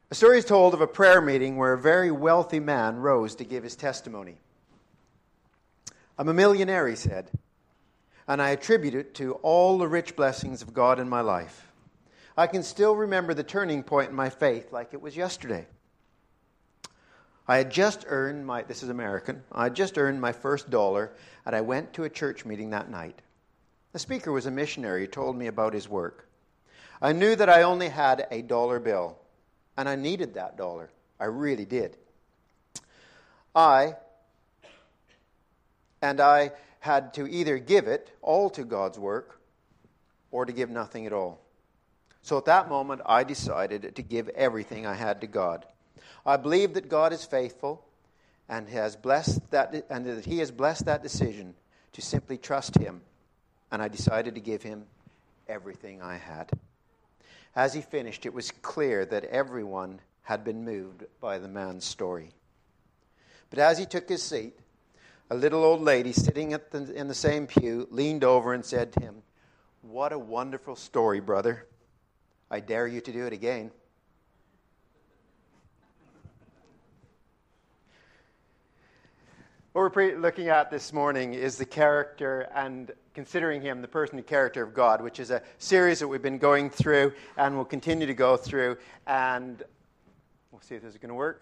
A story is told of a prayer meeting where a very wealthy man rose to give his testimony. "I'm a millionaire," he said, "and I attribute it to all the rich blessings of God in my life. I can still remember the turning point in my faith like it was yesterday. I had just earned this is American, I had just earned my first dollar, and I went to a church meeting that night. The speaker was a missionary who told me about his work. I knew that I only had a dollar bill, and I needed that dollar. I really did. I had to either give it all to God's work or to give nothing at all. So at that moment, I decided to give everything I had to God. I believe that God is faithful and that He has blessed that decision to simply trust Him, and I decided to give Him everything I had." As he finished, it was clear that everyone had been moved by the man's story. But as he took his seat, a little old lady sitting in the same pew leaned over and said to him, "What a wonderful story, brother. I dare you to do it again." What we're looking at this morning is the character and considering him the person and character of God, which is a series that we've been going through and will continue to go through. And we'll see if this is going to work.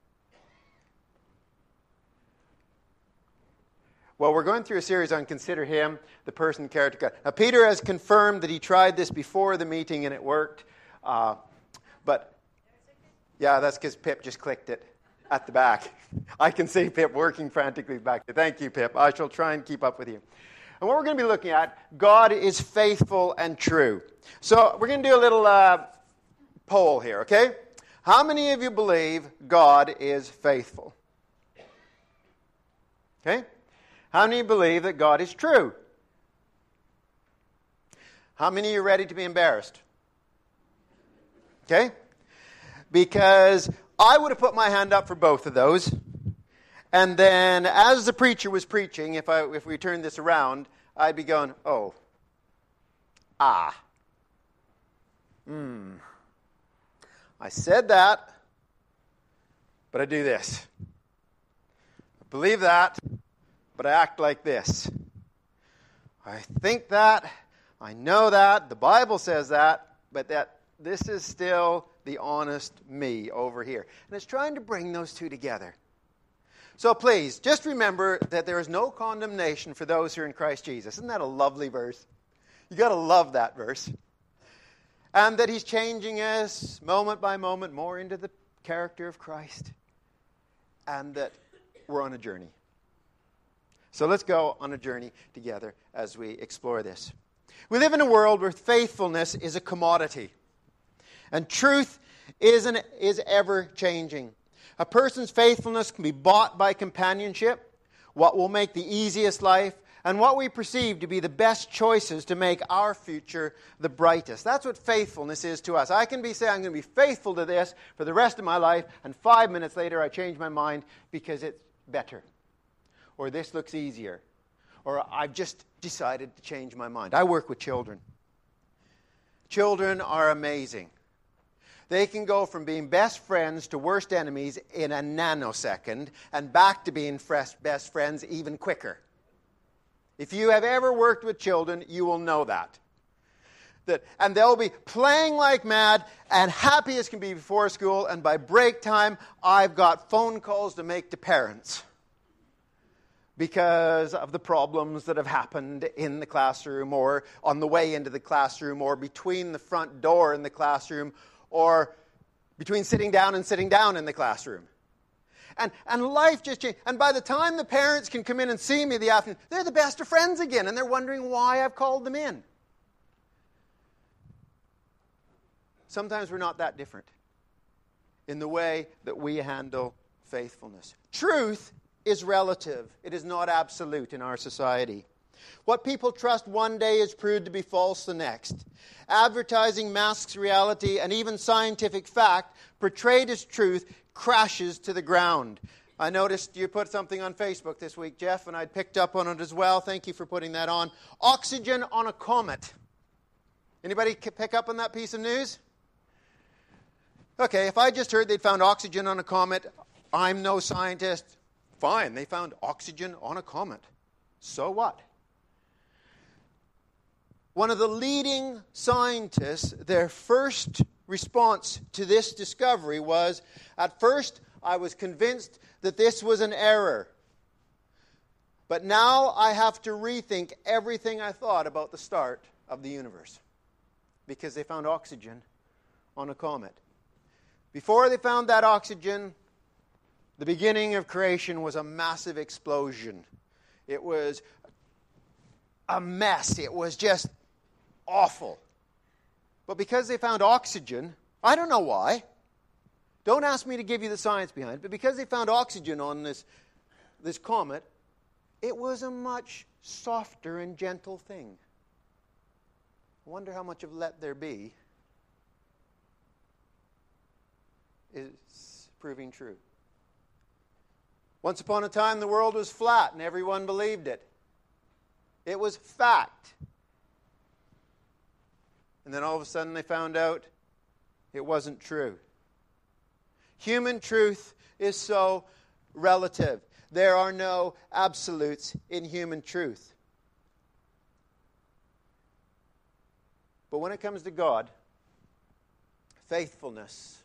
Well, we're going through a series on Consider Him, the person and character of God. Now, Peter has confirmed that he tried this before the meeting and it worked. But, yeah, that's because Pip just clicked it at the back. I can see Pip working frantically back there. Thank you, Pip. I shall try and keep up with you. And what we're going to be looking at, God is faithful and true. So we're going to do a little poll here, okay? How many of you believe God is faithful? Okay? How many believe that God is true? How many of you are ready to be embarrassed? Okay? Because I would have put my hand up for both of those. And then as the preacher was preaching, if we turn this around, I'd be going, I said that, but I do this. I believe that, but I act like this. I think that, I know that, the Bible says that, but that this is still the honest me over here. And it's trying to bring those two together. So please, just remember that there is no condemnation for those who are in Christ Jesus. Isn't that a lovely verse? You've got to love that verse. And that He's changing us moment by moment more into the character of Christ. And that we're on a journey. So let's go on a journey together as we explore this. We live in a world where faithfulness is a commodity. And truth is ever changing. A person's faithfulness can be bought by companionship, what will make the easiest life, and what we perceive to be the best choices to make our future the brightest. That's what faithfulness is to us. I can say I'm going to be faithful to this for the rest of my life, and 5 minutes later I change my mind because it's better. Or this looks easier. Or I've just decided to change my mind. I work with children. Children are amazing. They can go from being best friends to worst enemies in a nanosecond and back to being best friends even quicker. If you have ever worked with children, you will know that. And they'll be playing like mad and happy as can be before school, and by break time, I've got phone calls to make to parents because of the problems that have happened in the classroom or on the way into the classroom or between the front door in the classroom or between sitting down in the classroom. And life just changed. And by the time the parents can come in and see me the afternoon, they're the best of friends again, and they're wondering why I've called them in. Sometimes we're not that different in the way that we handle faithfulness. Truth is relative. It is not absolute in our society. What people trust one day is proved to be false the next. Advertising masks reality, and even scientific fact, portrayed as truth, crashes to the ground. I noticed you put something on Facebook this week, Jeff, and I'd picked up on it as well. Thank you for putting that on. Oxygen on a comet. Anybody pick up on that piece of news? Okay, if I just heard they'd found oxygen on a comet, I'm no scientist. Fine, they found oxygen on a comet. So what? One of the leading scientists, their first response to this discovery was, at first I was convinced that this was an error. But now I have to rethink everything I thought about the start of the universe. Because they found oxygen on a comet. Before they found that oxygen, the beginning of creation was a massive explosion. It was a mess. It was just awful. But because they found oxygen, I don't know why. Don't ask me to give you the science behind it. But because they found oxygen on this comet, it was a much softer and gentle thing. I wonder how much of let there be is proving true. Once upon a time, the world was flat and everyone believed it. It was fact. And then all of a sudden they found out it wasn't true. Human truth is so relative. There are no absolutes in human truth. But when it comes to God, faithfulness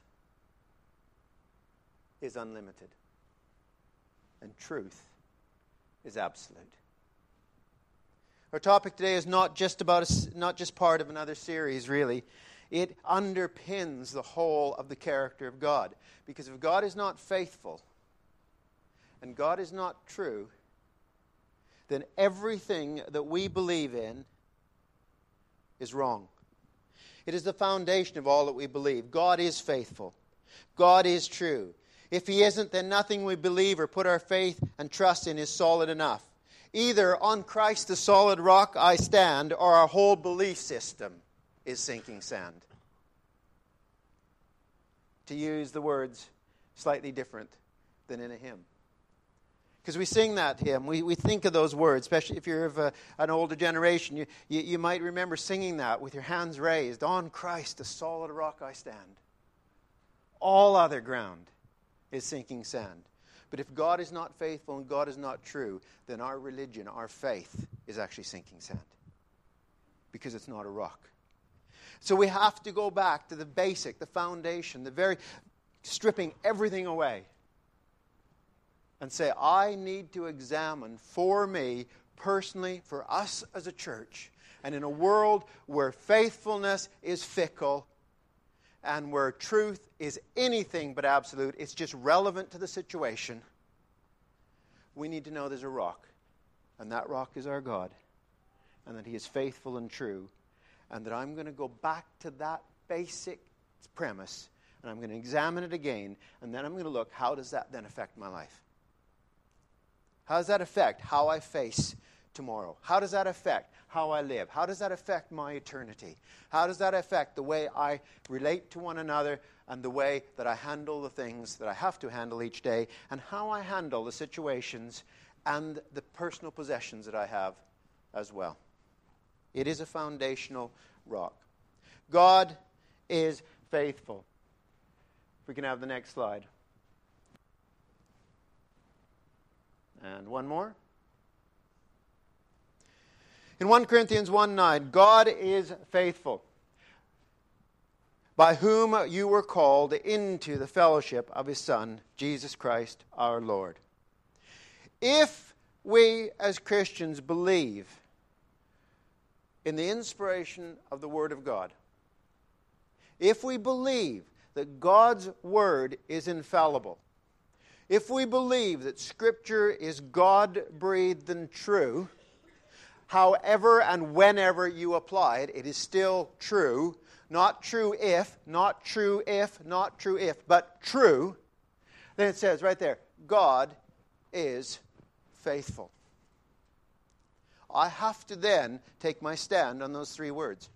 is unlimited. And truth is absolute. Our topic today is not just part of another series, really. It underpins the whole of the character of God. Because if God is not faithful and God is not true, then everything that we believe in is wrong. It is the foundation of all that we believe. God is faithful. God is true. If He isn't, then nothing we believe or put our faith and trust in is solid enough. Either on Christ the solid rock I stand, or our whole belief system is sinking sand. To use the words slightly different than in a hymn. Because we sing that hymn, we think of those words, especially if you're of an older generation. You might remember singing that with your hands raised. On Christ the solid rock I stand. All other ground is sinking sand. But if God is not faithful and God is not true, then our religion, our faith, is actually sinking sand. Because it's not a rock. So we have to go back to the basic, the foundation, the very stripping everything away. And say, I need to examine for me, personally, for us as a church, and in a world where faithfulness is fickle, and where truth is anything but absolute, it's just relevant to the situation, we need to know there's a rock. And that rock is our God. And that He is faithful and true. And that I'm going to go back to that basic premise. And I'm going to examine it again. And then I'm going to look, how does that then affect my life? How does that affect how I face tomorrow? How does that affect how I live? How does that affect my eternity? How does that affect the way I relate to one another and the way that I handle the things that I have to handle each day and how I handle the situations and the personal possessions that I have as well? It is a foundational rock. God is faithful. If we can have the next slide. And one more. In 1 Corinthians 1:9, God is faithful, by whom you were called into the fellowship of His Son, Jesus Christ our Lord. If we as Christians believe in the inspiration of the Word of God, if we believe that God's Word is infallible, if we believe that Scripture is God-breathed and true, however and whenever you apply it, it is still true. Not true if, not true if, not true if, but true. Then it says right there, God is faithful. I have to then take my stand on those three words.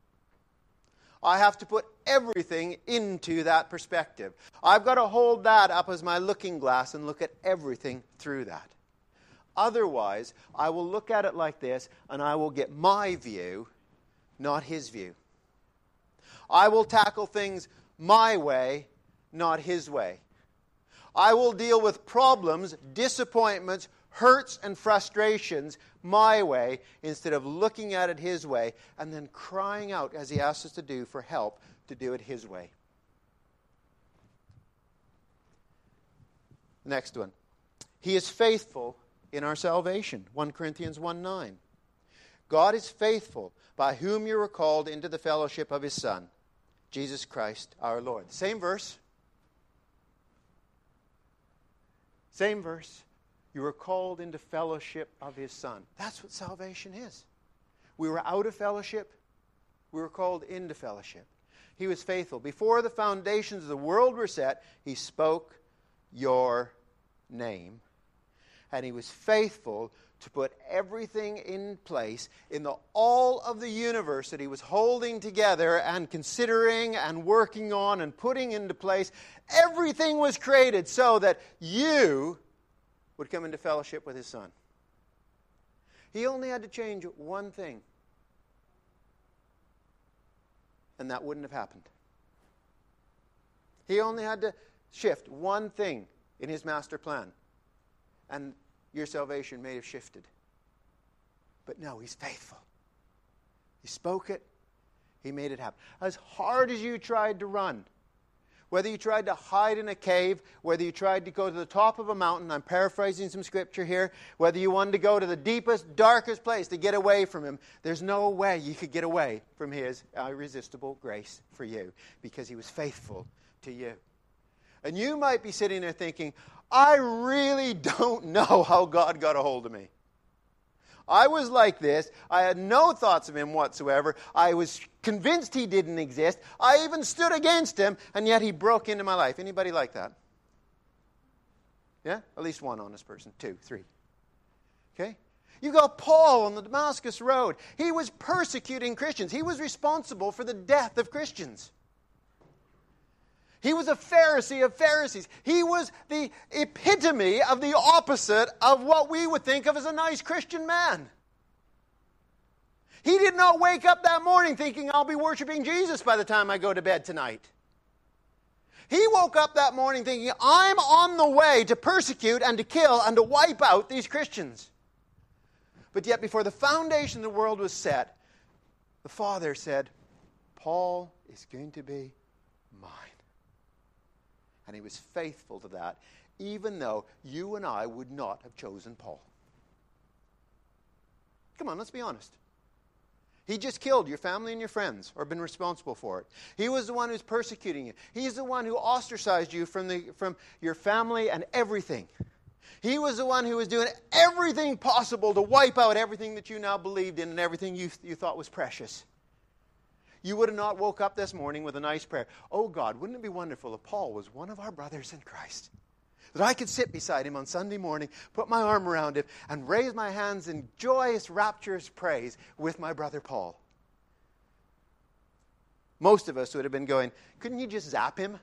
I have to put everything into that perspective. I've got to hold that up as my looking glass and look at everything through that. Otherwise, I will look at it like this, and I will get my view, not His view. I will tackle things my way, not his way. I will deal with problems, disappointments, hurts, and frustrations my way instead of looking at it his way and then crying out, as he asks us to do, for help to do it his way. Next one. He is faithful in our salvation. 1 Corinthians 1:9. God is faithful, by whom you were called into the fellowship of his Son, Jesus Christ our Lord. Same verse. Same verse. You were called into fellowship of his Son. That's what salvation is. We were out of fellowship. We were called into fellowship. He was faithful. Before the foundations of the world were set, he spoke your name. And he was faithful to put everything in place in all of the universe that he was holding together and considering and working on and putting into place. Everything was created so that you would come into fellowship with his Son. He only had to change one thing, and that wouldn't have happened. He only had to shift one thing in his master plan, and your salvation may have shifted. But no, he's faithful. He spoke it. He made it happen. As hard as you tried to run, whether you tried to hide in a cave, whether you tried to go to the top of a mountain, I'm paraphrasing some scripture here, whether you wanted to go to the deepest, darkest place to get away from him, there's no way you could get away from his irresistible grace for you, because he was faithful to you. And you might be sitting there thinking, I really don't know how God got a hold of me. I was like this. I had no thoughts of him whatsoever. I was convinced he didn't exist. I even stood against him, and yet he broke into my life. Anybody like that? Yeah? At least one honest person. 2, 3. Okay? You got Paul on the Damascus Road. He was persecuting Christians. He was responsible for the death of Christians. He was a Pharisee of Pharisees. He was the epitome of the opposite of what we would think of as a nice Christian man. He did not wake up that morning thinking, I'll be worshiping Jesus by the time I go to bed tonight. He woke up that morning thinking, I'm on the way to persecute and to kill and to wipe out these Christians. But yet before the foundation of the world was set, the Father said, Paul is going to be mine. And he was faithful to that, even though you and I would not have chosen Paul. Come on, let's be honest. He just killed your family and your friends, or been responsible for it. He was the one who's persecuting you. He's the one who ostracized you from your family and everything. He was the one who was doing everything possible to wipe out everything that you now believed in and everything you thought was precious. You would have not woke up this morning with a nice prayer. Oh God, wouldn't it be wonderful if Paul was one of our brothers in Christ? That I could sit beside him on Sunday morning, put my arm around him, and raise my hands in joyous, rapturous praise with my brother Paul. Most of us would have been going, couldn't you just zap him?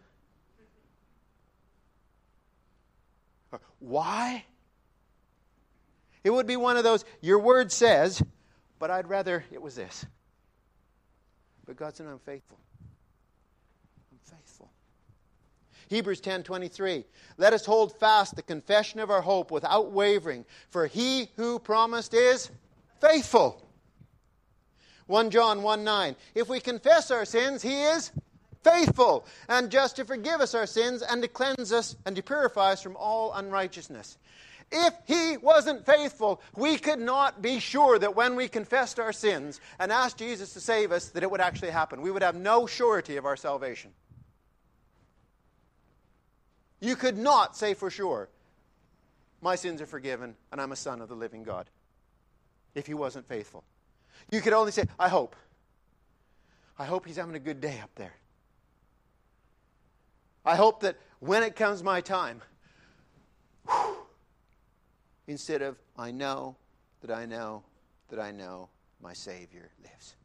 Or, why? It would be one of those, your word says, but I'd rather it was this. But God said, I'm faithful. I'm faithful. Hebrews 10:23. Let us hold fast the confession of our hope without wavering, for he who promised is faithful. 1 John 1:9. If we confess our sins, he is faithful and just to forgive us our sins and to cleanse us and to purify us from all unrighteousness. If he wasn't faithful, we could not be sure that when we confessed our sins and asked Jesus to save us, that it would actually happen. We would have no surety of our salvation. You could not say for sure, my sins are forgiven and I'm a son of the living God, if he wasn't faithful. You could only say, I hope. I hope he's having a good day up there. I hope that when it comes my time, instead of, I know that I know that I know my Savior lives.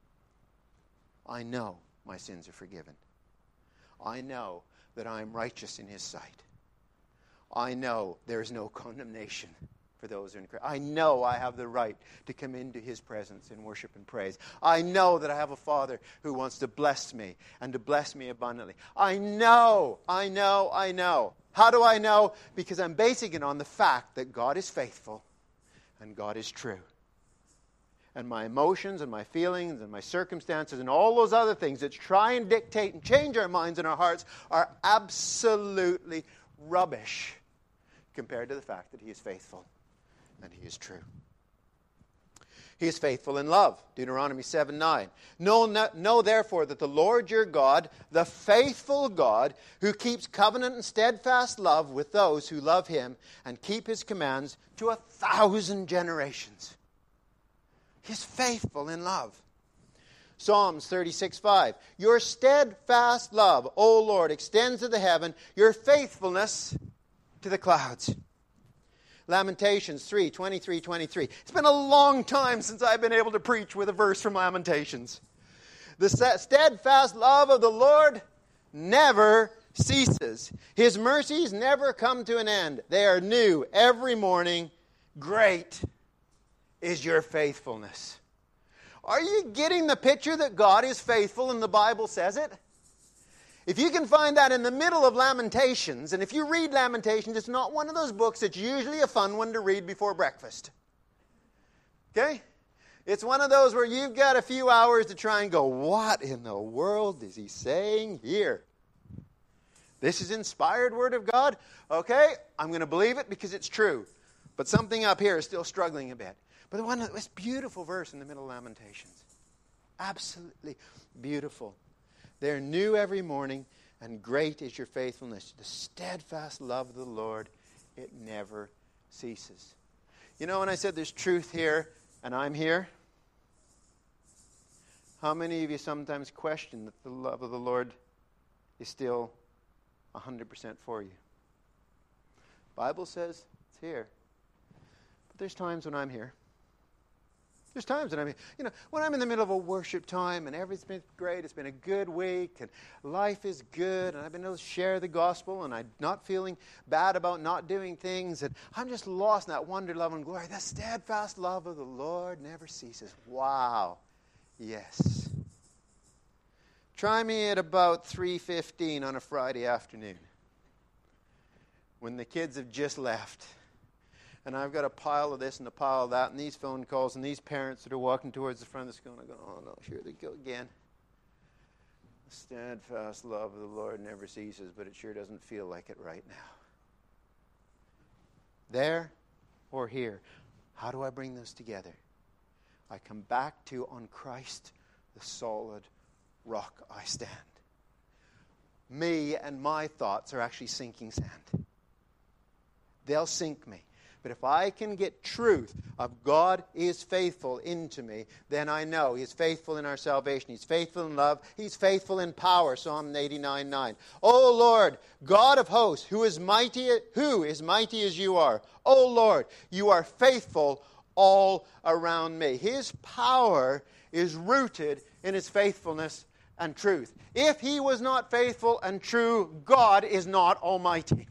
I know my sins are forgiven. I know that I am righteous in his sight. I know there is no condemnation for those who are in Christ. I know I have the right to come into His presence in worship and praise. I know that I have a Father who wants to bless me and to bless me abundantly. I know. How do I know? Because I'm basing it on the fact that God is faithful and God is true. And my emotions and my feelings and my circumstances and all those other things that try and dictate and change our minds and our hearts are absolutely rubbish compared to the fact that He is faithful and He is true. He is faithful in love. Deuteronomy 7:9. Know therefore that the Lord your God, the faithful God, who keeps covenant and steadfast love with those who love Him and keep His commands to 1,000 generations. He is faithful in love. Psalms 36:5. Your steadfast love, O Lord, extends to the heaven, your faithfulness to the clouds. Lamentations 3:23-23. It's been a long time since I've been able to preach with a verse from Lamentations. The steadfast love of the Lord never ceases. His mercies never come to an end. They are new every morning. Great is your faithfulness. Are you getting the picture that God is faithful and the Bible says it? If you can find that in the middle of Lamentations, and if you read Lamentations, it's not one of those books that's usually a fun one to read before breakfast. Okay? It's one of those where you've got a few hours to try and go, what in the world is he saying here? This is inspired Word of God? Okay, I'm going to believe it because it's true. But something up here is still struggling a bit. But this beautiful verse in the middle of Lamentations. Absolutely beautiful. They're new every morning, and great is your faithfulness. The steadfast love of the Lord, it never ceases. You know, when I said there's truth here, and I'm here, how many of you sometimes question that the love of the Lord is still 100% for you? The Bible says it's here. But there's times when I'm here. There's times when when I'm in the middle of a worship time and everything's been great, it's been a good week, and life is good, and I've been able to share the gospel, and I'm not feeling bad about not doing things, and I'm just lost in that wonder, love, and glory. That steadfast love of the Lord never ceases. Wow. Yes. Try me at about 3:15 on a Friday afternoon when the kids have just left. And I've got a pile of this and a pile of that and these phone calls and these parents that are walking towards the front of the school. And I go, oh no, here they go again. The steadfast love of the Lord never ceases, but it sure doesn't feel like it right now. There or here. How do I bring those together? I come back to, on Christ, the solid rock I stand. Me and my thoughts are actually sinking sand. They'll sink me. But if I can get truth of God is faithful into me, then I know He's faithful in our salvation. He's faithful in love. He's faithful in power. Psalm 89:9. O Lord, God of hosts, who is mighty as you are. O Lord, you are faithful all around me. His power is rooted in His faithfulness and truth. If He was not faithful and true, God is not almighty.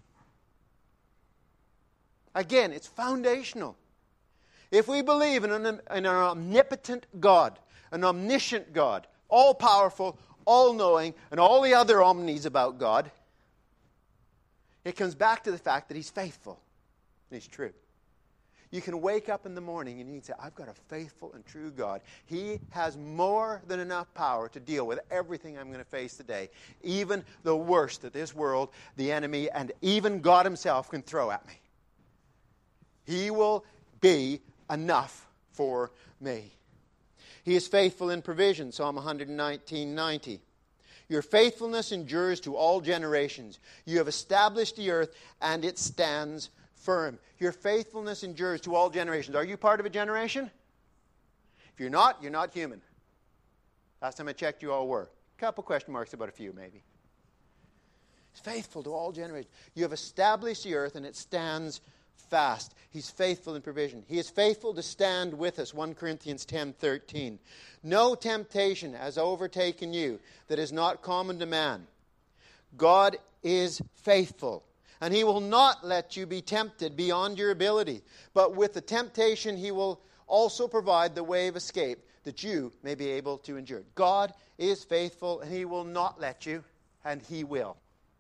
Again, it's foundational. If we believe in an omnipotent God, an omniscient God, all-powerful, all-knowing, and all the other omnis about God, it comes back to the fact that He's faithful and He's true. You can wake up in the morning and you can say, I've got a faithful and true God. He has more than enough power to deal with everything I'm going to face today. Even the worst that this world, the enemy, and even God Himself can throw at me. He will be enough for me. He is faithful in provision, Psalm 119:90. Your faithfulness endures to all generations. You have established the earth, and it stands firm. Your faithfulness endures to all generations. Are you part of a generation? If you're not human. Last time I checked, you all were. A couple question marks about a few, maybe. He's faithful to all generations. You have established the earth, and it stands fast. He's faithful in provision. He is faithful to stand with us. 1 Corinthians 10:13. No temptation has overtaken you that is not common to man. God is faithful, And He will not let you be tempted beyond your ability. But with the temptation, He will also provide the way of escape that you may be able to endure. God is faithful, and He will not let you, and He will.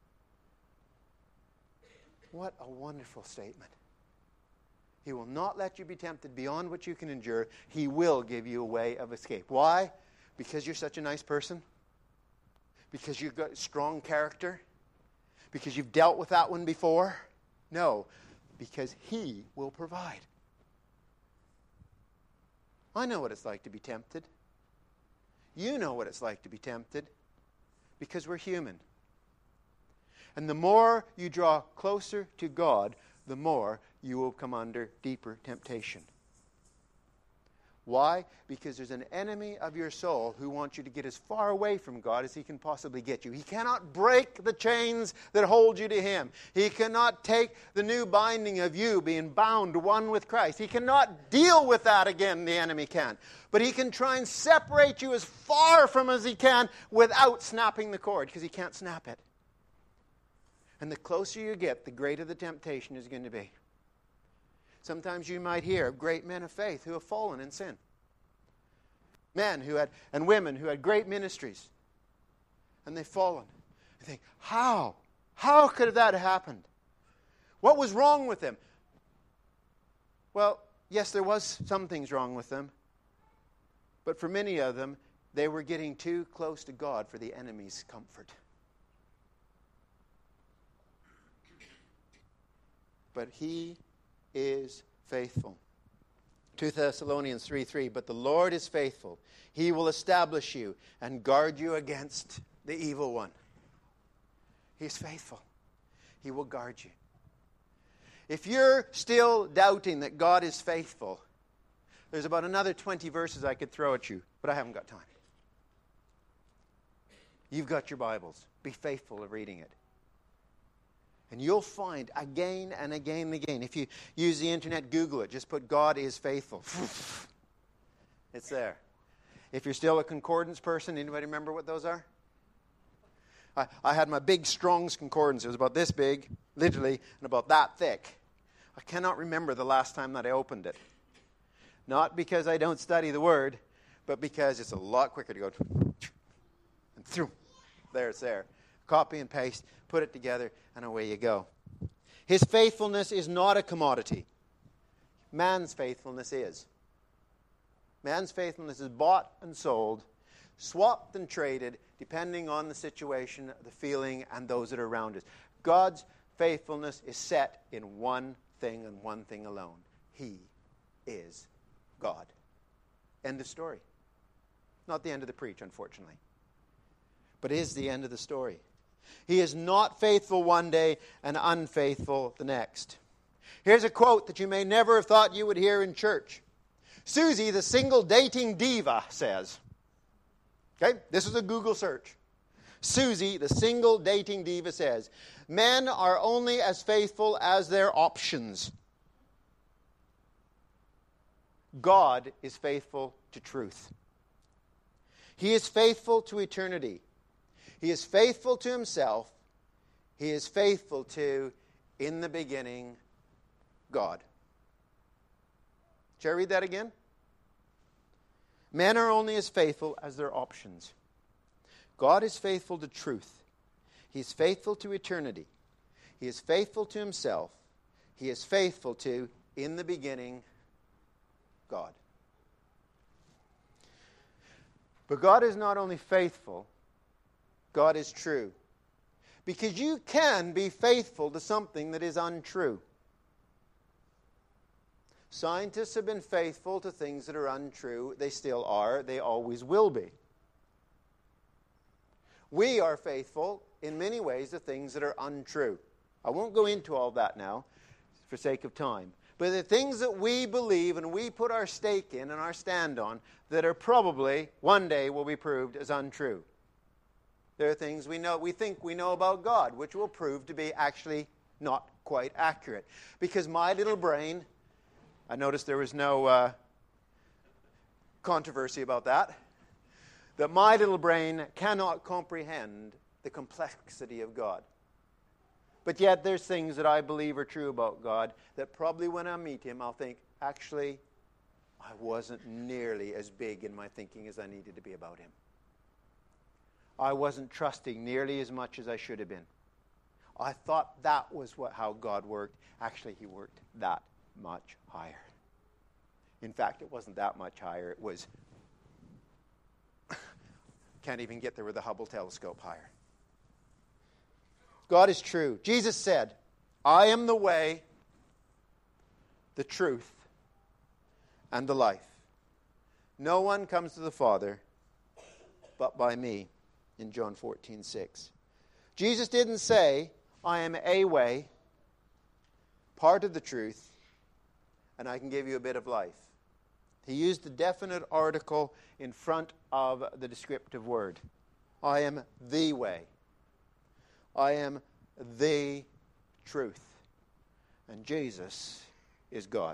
What a wonderful statement. He will not let you be tempted beyond what you can endure. He will give you a way of escape. Why? Because you're such a nice person? Because you've got strong character? Because you've dealt with that one before? No, because He will provide. I know what it's like to be tempted. You know what it's like to be tempted, because we're human. And the more you draw closer to God, the more you will come under deeper temptation. Why? Because there's an enemy of your soul who wants you to get as far away from God as he can possibly get you. He cannot break the chains that hold you to Him. He cannot take the new binding of you being bound one with Christ. He cannot deal with that again, the enemy can. But he can try and separate you as far from as he can without snapping the cord, because he can't snap it. And the closer you get, the greater the temptation is going to be. Sometimes you might hear of great men of faith who have fallen in sin. Men who had, and women who had great ministries. And they've fallen. You think, how? How could that have happened? What was wrong with them? Well, yes, there was some things wrong with them. But for many of them, they were getting too close to God for the enemy's comfort. But He is faithful. 2 Thessalonians 3:3, but the Lord is faithful. He will establish you and guard you against the evil one. He is faithful. He will guard you. If you're still doubting that God is faithful, there's about another 20 verses I could throw at you, but I haven't got time. You've got your Bibles. Be faithful of reading it. And you'll find again and again and again. If you use the internet, Google it. Just put God is faithful. It's there. If you're still a concordance person, anybody remember what those are? I had my big Strong's Concordance. It was about this big, literally, and about that thick. I cannot remember the last time that I opened it. Not because I don't study the Word, but because it's a lot quicker to go and through. There it's there. Copy and paste, put it together, and away you go. His faithfulness is not a commodity. Man's faithfulness is. Man's faithfulness is bought and sold, swapped and traded, depending on the situation, the feeling, and those that are around us. God's faithfulness is set in one thing and one thing alone. He is God. End of story. Not the end of the preach, unfortunately. But it is the end of the story. He is not faithful one day and unfaithful the next. Here's a quote that you may never have thought you would hear in church. Susie, the single dating diva, says. Okay, this is a Google search. Susie, the single dating diva, says, men are only as faithful as their options. God is faithful to truth. He is faithful to eternity. He is faithful to Himself. He is faithful to, in the beginning, God. Shall I read that again? Men are only as faithful as their options. God is faithful to truth. He is faithful to eternity. He is faithful to Himself. He is faithful to, in the beginning, God. But God is not only faithful, God is true. Because you can be faithful to something that is untrue. Scientists have been faithful to things that are untrue. They still are. They always will be. We are faithful in many ways to things that are untrue. I won't go into all that now for sake of time. But the things that we believe and we put our stake in and our stand on that are probably one day will be proved as untrue. There are things we think we know about God, which will prove to be actually not quite accurate. Because my little brain, I noticed there was no controversy about that my little brain cannot comprehend the complexity of God. But yet there's things that I believe are true about God that probably when I meet him, I'll think, actually, I wasn't nearly as big in my thinking as I needed to be about him. I wasn't trusting nearly as much as I should have been. I thought that was how God worked. Actually, he worked that much higher. In fact, it wasn't that much higher. It was, can't even get there with the Hubble telescope higher. God is true. Jesus said, I am the way, the truth, and the life. No one comes to the Father but by me, in John 14:6. Jesus didn't say, I am a way, part of the truth, and I can give you a bit of life. He used the definite article in front of the descriptive word. I am the way. I am the truth. And Jesus is God.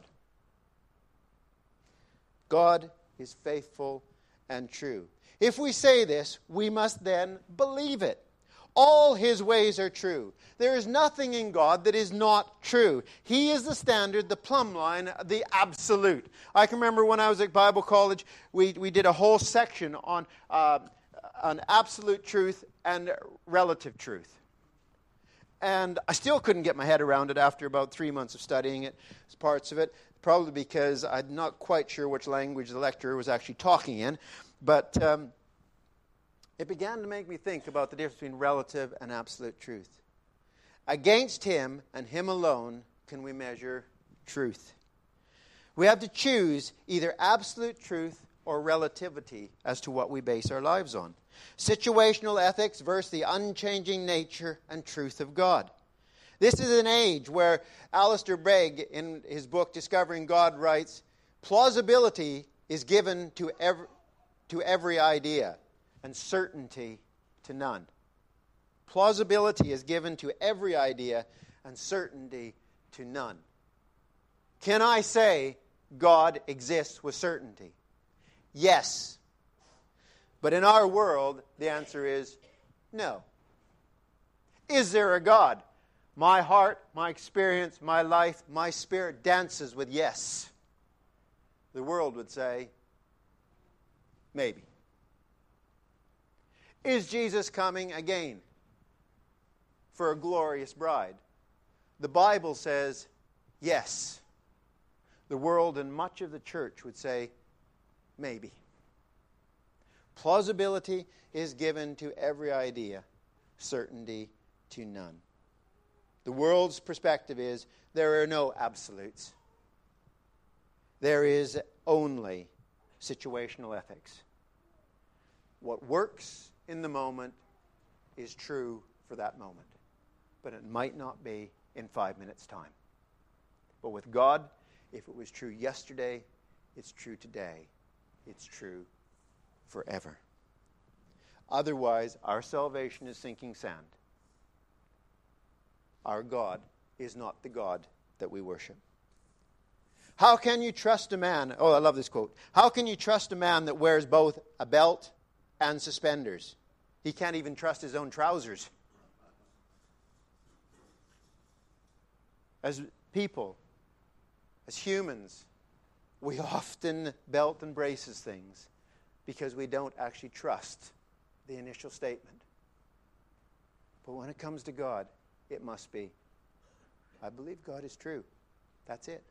God is faithful and true. If we say this, we must then believe it. All his ways are true. There is nothing in God that is not true. He is the standard, the plumb line, the absolute. I can remember when I was at Bible college, we did a whole section on absolute truth and relative truth. And I still couldn't get my head around it after about 3 months of studying it, parts of it, probably because I'm not quite sure which language the lecturer was actually talking in. But it began to make me think about the difference between relative and absolute truth. Against him and him alone can we measure truth. We have to choose either absolute truth or relativity as to what we base our lives on. Situational ethics versus the unchanging nature and truth of God. This is an age where Alistair Begg, in his book Discovering God, writes, plausibility is given to every idea, and certainty to none. Plausibility is given to every idea, and certainty to none. Can I say God exists with certainty? Yes. But in our world, the answer is no. Is there a God? My heart, my experience, my life, my spirit dances with yes. The world would say, maybe. Is Jesus coming again for a glorious bride? The Bible says, yes. The world and much of the church would say, maybe. Plausibility is given to every idea, certainty to none. The world's perspective is there are no absolutes. There is only situational ethics. What works in the moment is true for that moment, but it might not be in 5 minutes' time. But with God, if it was true yesterday, it's true today. It's true forever. Otherwise, our salvation is sinking sand. Our God is not the God that we worship. How can you trust a man? Oh, I love this quote. How can you trust a man that wears both a belt and suspenders? He can't even trust his own trousers. As people, as humans, we often belt and braces things because we don't actually trust the initial statement. But when it comes to God, it must be, I believe God is true. That's it.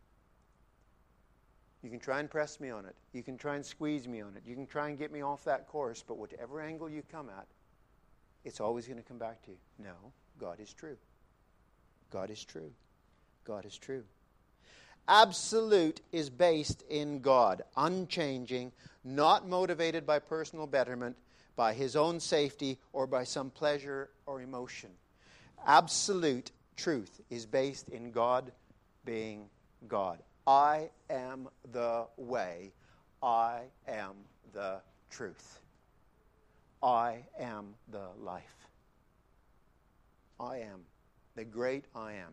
You can try and press me on it. You can try and squeeze me on it. You can try and get me off that course, but whatever angle you come at, it's always going to come back to you. No, God is true. God is true. God is true. Absolute is based in God, unchanging, not motivated by personal betterment, by his own safety, or by some pleasure or emotion. Absolute truth is based in God being God. I am the way. I am the truth. I am the life. I am the great I am.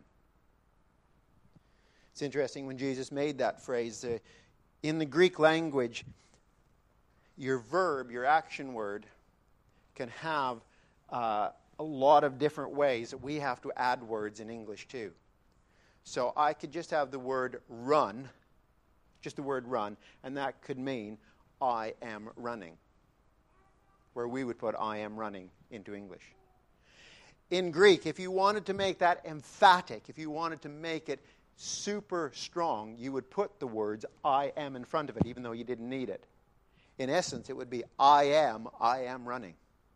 It's interesting when Jesus made that phrase. In the Greek language, your verb, your action word, can have a lot of different ways that we have to add words in English too. So I could just have the word run, just the word run, and that could mean I am running, where we would put I am running into English. In Greek, if you wanted to make that emphatic, if you wanted to make it super strong, you would put the words I am in front of it, even though you didn't need it. In essence, it would be I am running.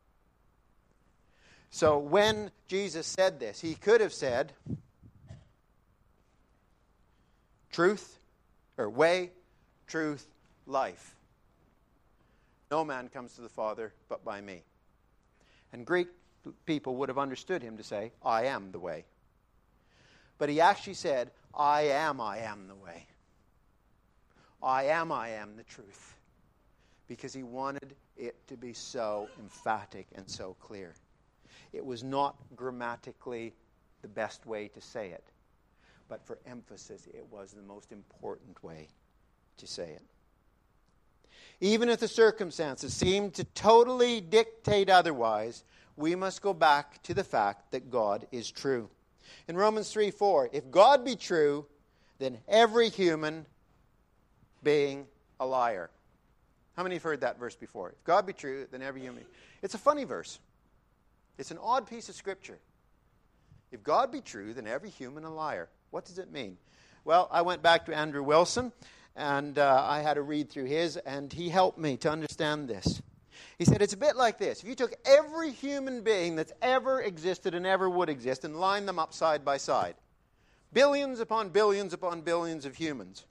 So when Jesus said this, he could have said truth, or way, truth, life. No man comes to the Father but by me. And Greek people would have understood him to say, I am the way. But he actually said, I am the way. I am the truth. Because he wanted it to be so emphatic and so clear. It was not grammatically the best way to say it. But for emphasis, it was the most important way to say it. Even if the circumstances seem to totally dictate otherwise, we must go back to the fact that God is true. In Romans 3:4, if God be true, then every human being a liar. How many have heard that verse before? If God be true, then every human... It's a funny verse. It's an odd piece of scripture. If God be true, then every human a liar. What does it mean? Well, I went back to Andrew Wilson, and I had to read through his, and he helped me to understand this. He said it's a bit like this. If you took every human being that's ever existed and ever would exist and lined them up side by side, billions upon billions upon billions of humans,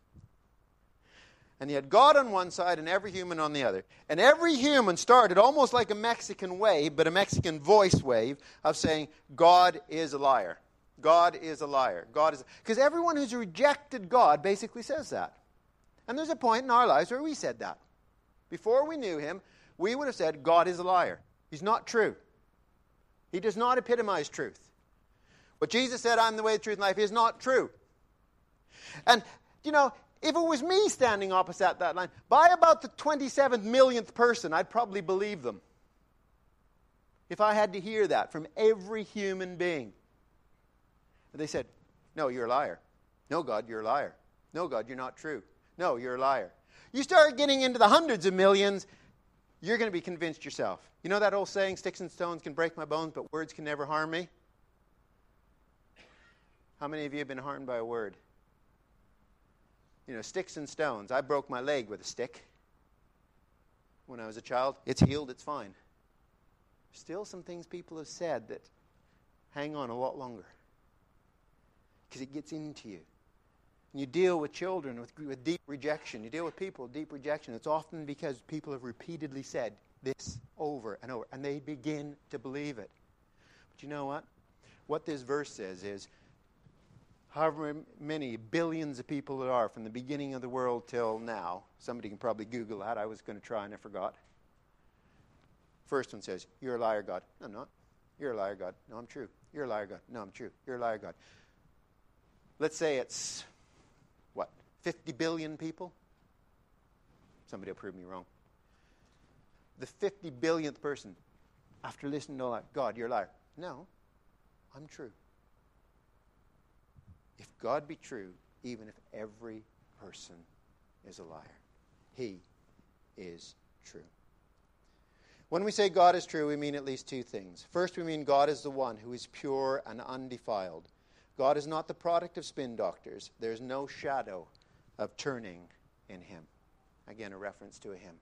and you had God on one side and every human on the other, and every human started almost like a Mexican wave, but a Mexican voice wave of saying, God is a liar. God is a liar. God is... Because everyone who's rejected God basically says that. And there's a point in our lives where we said that. Before we knew him, we would have said, God is a liar. He's not true. He does not epitomize truth. What Jesus said, I'm the way, the truth, and life, is not true. And, you know, if it was me standing opposite that line, by about the 27th millionth person, I'd probably believe them. If I had to hear that from every human being. And they said, no, you're a liar. No, God, you're a liar. No, God, you're not true. No, you're a liar. You start getting into the hundreds of millions, you're going to be convinced yourself. You know that old saying, sticks and stones can break my bones, but words can never harm me? How many of you have been harmed by a word? You know, sticks and stones. I broke my leg with a stick when I was a child. It's healed, it's fine. Still some things people have said that hang on a lot longer. Because it gets into you. And you deal with children with deep rejection. You deal with people with deep rejection. It's often because people have repeatedly said this over and over. And they begin to believe it. But you know what? What this verse says is, however many billions of people there are from the beginning of the world till now, somebody can probably Google that. I was going to try and I forgot. First one says, you're a liar, God. No, I'm not. You're a liar, God. No, I'm true. You're a liar, God. No, I'm true. You're a liar, God. Let's say it's, 50 billion people? Somebody will prove me wrong. The 50 billionth person, after listening to all that, God, you're a liar. No, I'm true. If God be true, even if every person is a liar, he is true. When we say God is true, we mean at least two things. First, we mean God is the one who is pure and undefiled. God is not the product of spin doctors. There's no shadow of turning in him. Again, a reference to a hymn.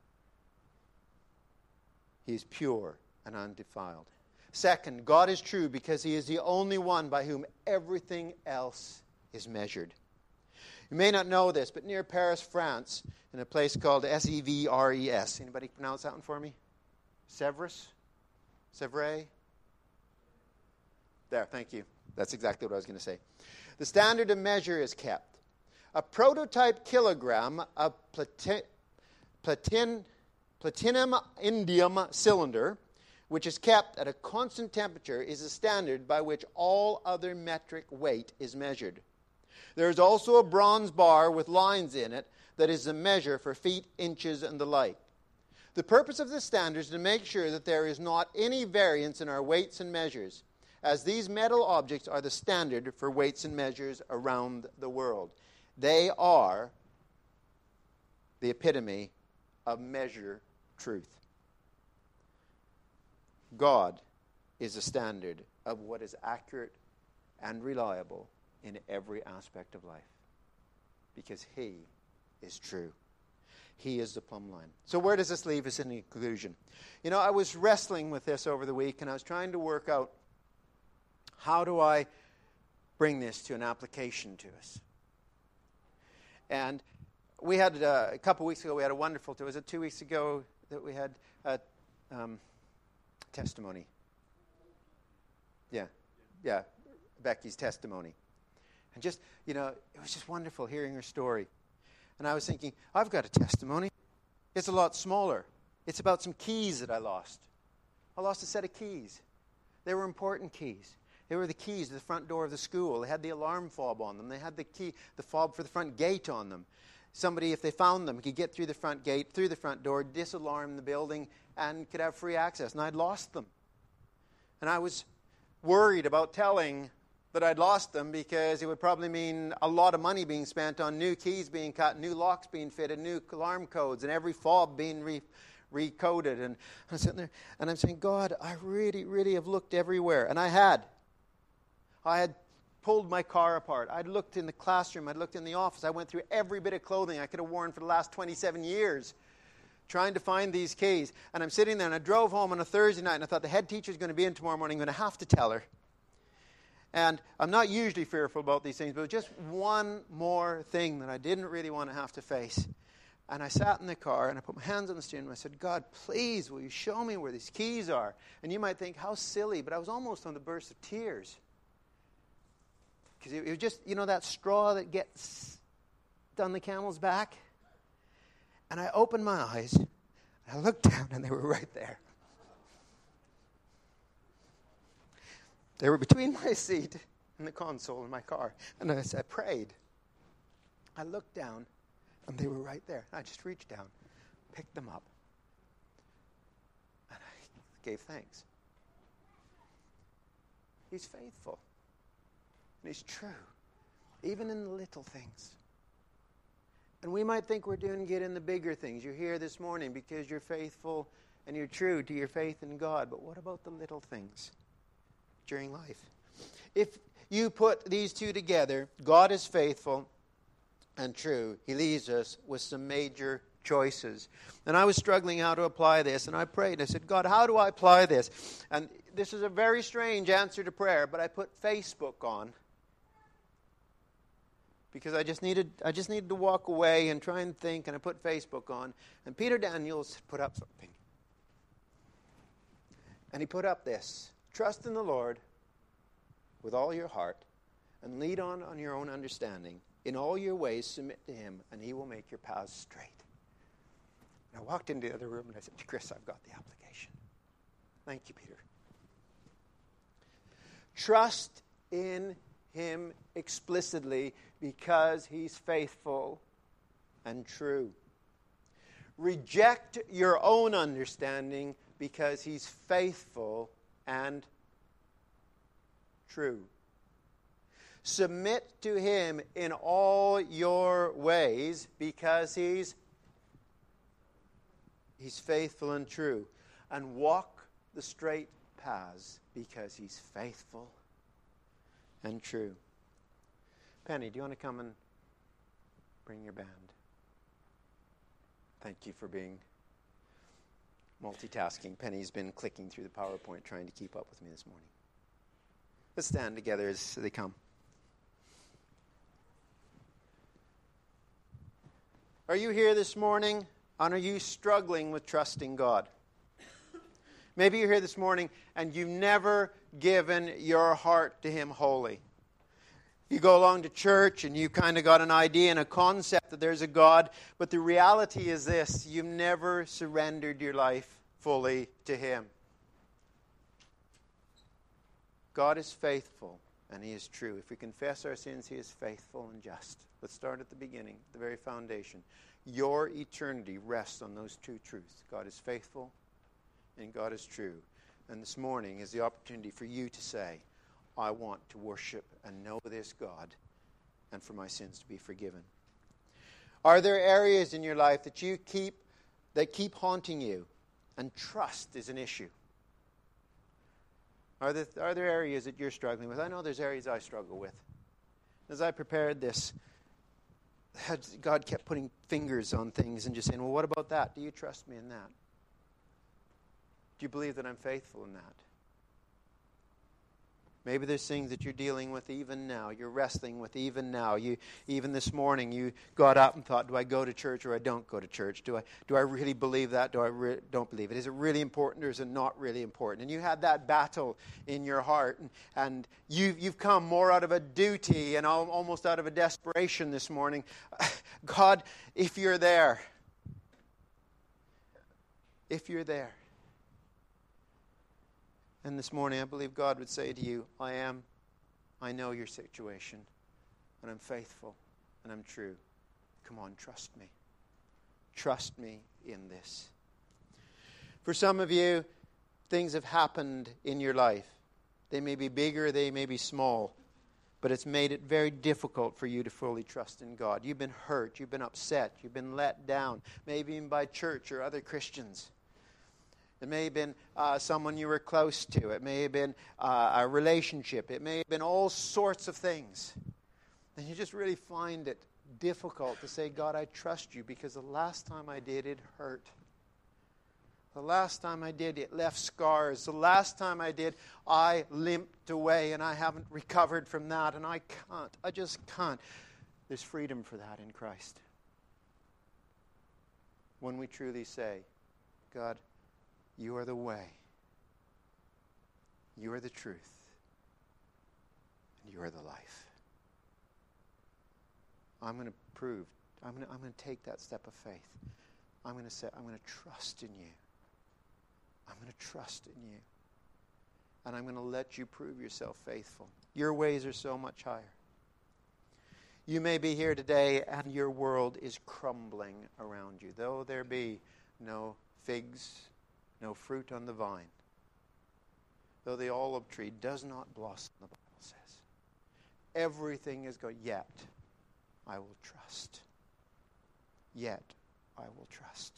He is pure and undefiled. Second, God is true because he is the only one by whom everything else is measured. You may not know this, but near Paris, France, in a place called Sevres. Anybody pronounce that one for me? Sevres? Sevres? There, thank you. That's exactly what I was going to say. The standard of measure is kept. A prototype kilogram of platinum indium cylinder, which is kept at a constant temperature, is a standard by which all other metric weight is measured. There is also a bronze bar with lines in it that is a measure for feet, inches, and the like. The purpose of this standard is to make sure that there is not any variance in our weights and measures, as these metal objects are the standard for weights and measures around the world. They are the epitome of measure truth. God is a standard of what is accurate and reliable in every aspect of life, because He is true. He is the plumb line. So where does this leave us in the conclusion? I was wrestling with this over the week, and I was trying to work out, how do I bring this to an application to us? And we had, a couple weeks ago, we had a wonderful, was it 2 weeks ago that we had a testimony? Yeah, Becky's testimony. And just, it was just wonderful hearing her story. And I was thinking, I've got a testimony. It's a lot smaller. It's about some keys that I lost. I lost a set of keys. They were important keys. They were the keys to the front door of the school. They had the alarm fob on them. They had the fob for the front gate on them. Somebody, if they found them, could get through the front gate, through the front door, disalarm the building, and could have free access. And I'd lost them. And I was worried about telling that I'd lost them, because it would probably mean a lot of money being spent on new keys being cut, new locks being fitted, new alarm codes, and every fob being recoded. And I'm sitting there, and I'm saying, God, I really, really have looked everywhere. And I had pulled my car apart. I'd looked in the classroom. I'd looked in the office. I went through every bit of clothing I could have worn for the last 27 years trying to find these keys. And I'm sitting there, and I drove home on a Thursday night, and I thought, the head teacher's going to be in tomorrow morning. I'm going to have to tell her. And I'm not usually fearful about these things, but just one more thing that I didn't really want to have to face. And I sat in the car, and I put my hands on the steering wheel. I said, God, please, will you show me where these keys are? And you might think, how silly, but I was almost on the burst of tears. Because it was just, that straw that gets down the camel's back. And I opened my eyes, and I looked down, and they were right there. They were between my seat and the console in my car. And I prayed. I looked down, and they were right there. I just reached down, picked them up, and I gave thanks. He's faithful. And He's true, even in the little things. And we might think we're doing good in the bigger things. You're here this morning because you're faithful and you're true to your faith in God. But what about the little things during life? If you put these two together, God is faithful and true. He leaves us with some major choices. And I was struggling how to apply this, and I prayed. I said, God, how do I apply this? And this is a very strange answer to prayer, but I put Facebook on, because I just needed to walk away and try and think, and I put Facebook on. And Peter Daniels put up something. And he put up this: trust in the Lord with all your heart, and lead on your own understanding. In all your ways submit to Him, and He will make your paths straight. And I walked into the other room, and I said, Chris, I've got the application. Thank you, Peter. Trust in Him explicitly, because He's faithful and true. Reject your own understanding, because He's faithful and true. Submit to Him in all your ways, because He's faithful and true. And walk the straight paths, because He's faithful and true. Penny, do you want to come and bring your band? Thank you for being multitasking. Penny's been clicking through the PowerPoint trying to keep up with me this morning. Let's stand together as they come. Are you here this morning, and are you struggling with trusting God? Maybe you're here this morning and you've never given your heart to Him wholly. You go along to church and you've kind of got an idea and a concept that there's a God, but the reality is this: you've never surrendered your life fully to Him. God is faithful and He is true. If we confess our sins, He is faithful and just. Let's start at the beginning, the very foundation. Your eternity rests on those two truths. God is faithful and God is true. And this morning is the opportunity for you to say, I want to worship and know this God and for my sins to be forgiven. Are there areas in your life that keep haunting you and trust is an issue? Are there areas that you're struggling with? I know there's areas I struggle with. As I prepared this, God kept putting fingers on things and just saying, well, what about that? Do you trust me in that? Do you believe that I'm faithful in that? Maybe there's things that you're dealing with even now. You're wrestling with even now. Even this morning, you got up and thought, do I go to church or I don't go to church? Do I really believe that? Do I don't believe it? Is it really important or is it not really important? And you had that battle in your heart. And you've come more out of a duty and almost out of a desperation this morning. God, if you're there. If you're there. And this morning, I believe God would say to you, I know your situation, and I'm faithful, and I'm true. Come on, trust me. Trust me in this. For some of you, things have happened in your life. They may be bigger, they may be small, but it's made it very difficult for you to fully trust in God. You've been hurt, you've been upset, you've been let down, maybe even by church or other Christians. It may have been someone you were close to. It may have been a relationship. It may have been all sorts of things. And you just really find it difficult to say, God, I trust you because the last time I did, it hurt. The last time I did, it left scars. The last time I did, I limped away and I haven't recovered from that. And I can't. I just can't. There's freedom for that in Christ. When we truly say, God, you are the way. You are the truth. And you are the life. I'm going to take that step of faith. I'm going to say, I'm going to trust in you. I'm going to trust in you. And I'm going to let you prove yourself faithful. Your ways are so much higher. You may be here today and your world is crumbling around you. Though there be no figs, no fruit on the vine. Though the olive tree does not blossom, the Bible says. Everything is going, yet I will trust. Yet I will trust.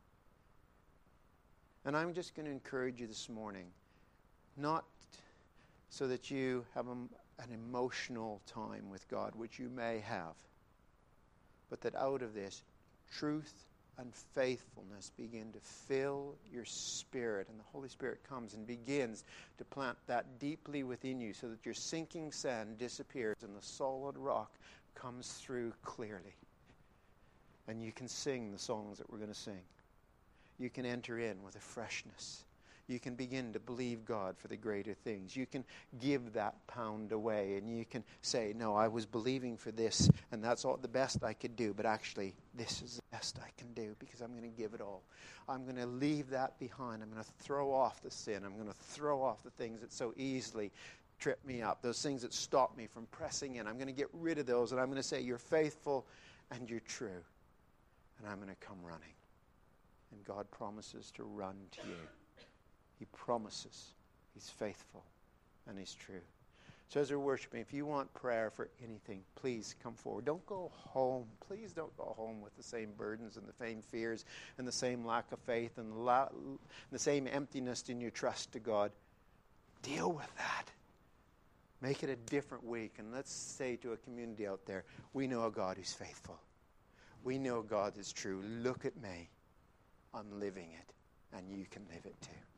And I'm just going to encourage you this morning, not so that you have an emotional time with God, which you may have, but that out of this, truth and faithfulness begin to fill your spirit, and the Holy Spirit comes and begins to plant that deeply within you so that your sinking sand disappears and the solid rock comes through clearly. And you can sing the songs that we're going to sing. You can enter in with a freshness. You can begin to believe God for the greater things. You can give that pound away and you can say, no, I was believing for this and that's all the best I could do, but actually this is the best I can do because I'm going to give it all. I'm going to leave that behind. I'm going to throw off the sin. I'm going to throw off the things that so easily trip me up, those things that stop me from pressing in. I'm going to get rid of those and I'm going to say, you're faithful and you're true. And I'm going to come running. And God promises to run to you. He promises. He's faithful and He's true. So as we're worshiping, if you want prayer for anything, please come forward. Don't go home. Please don't go home with the same burdens and the same fears and the same lack of faith and the same emptiness in your trust to God. Deal with that. Make it a different week. And let's say to a community out there, we know a God who's faithful. We know God is true. Look at me. I'm living it. And you can live it too.